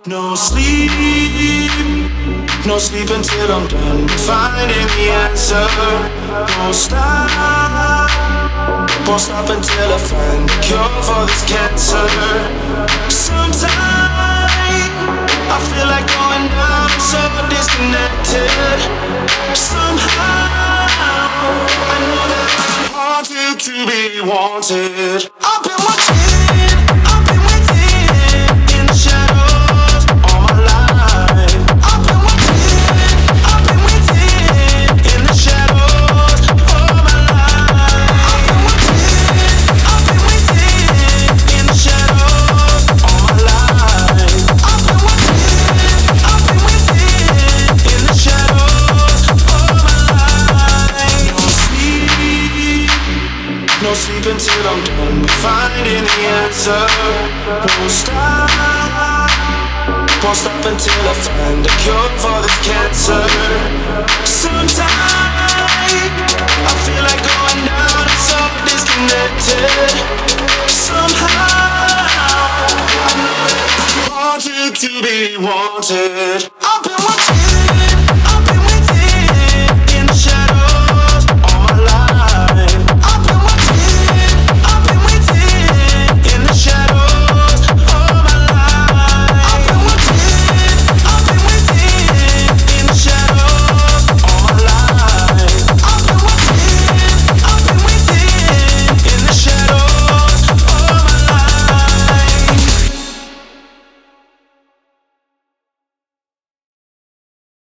No sleep, no sleep until I'm done finding the answer. Won't stop until I find the cure for this cancer. Sometimes I feel like going down, so disconnected. Somehow I know that I'm haunted to be wanted. I've been watching, I've been waiting in the shadows all my life. I've been watching, I've been waiting in the shadows all my life. I've been watching, I've been waiting in the shadows all my life. I've been watching, I've been waiting in the shadows all my life. No sleep until I'm done finding the answer. Won't stop until I find a cure for this cancer. Sometimes I feel like going down, I'm so disconnected. Somehow I know that I'm wanted to be wanted.